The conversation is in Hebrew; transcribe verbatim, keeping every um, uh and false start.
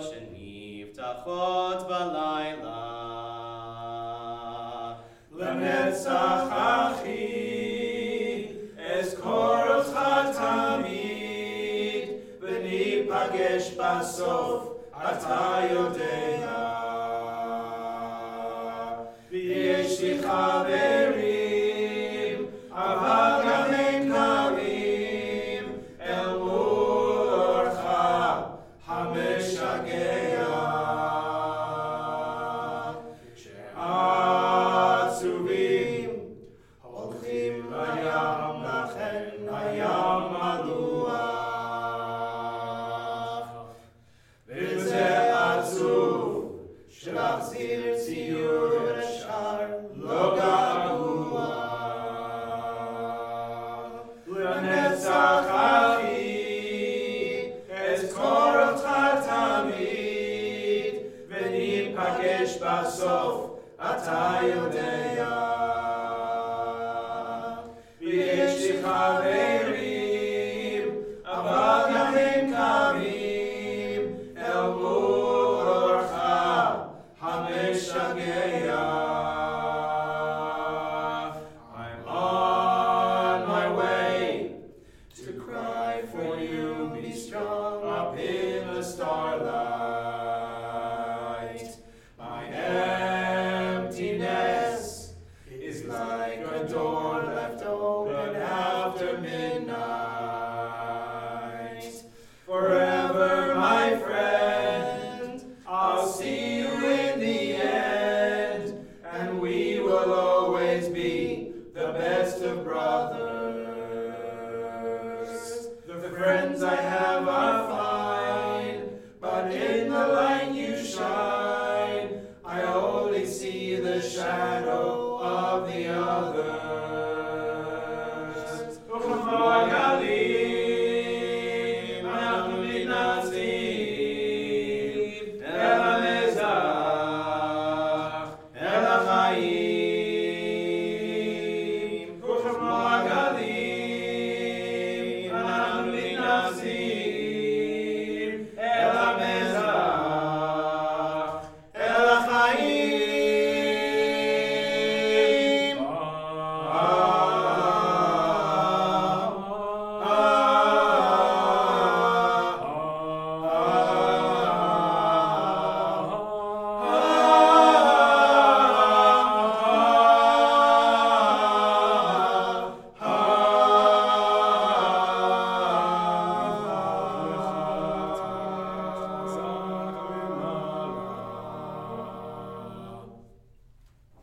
שנפתחות בלילה. לנצח אחי, אזכור אותך תמיד, וניפגש בסוף, אתה יודע. ויש לי חברים, אבל גם הם קרים, אל מול אורך המשגע. כשעצובים הולכים לים, לכן הים מלוח. וזה עצוב שלהחזיר ציור ישר לא געגוע. לנצח אחי, אזכור אותך תמיד, וניפגש בסוף, אתה יודע.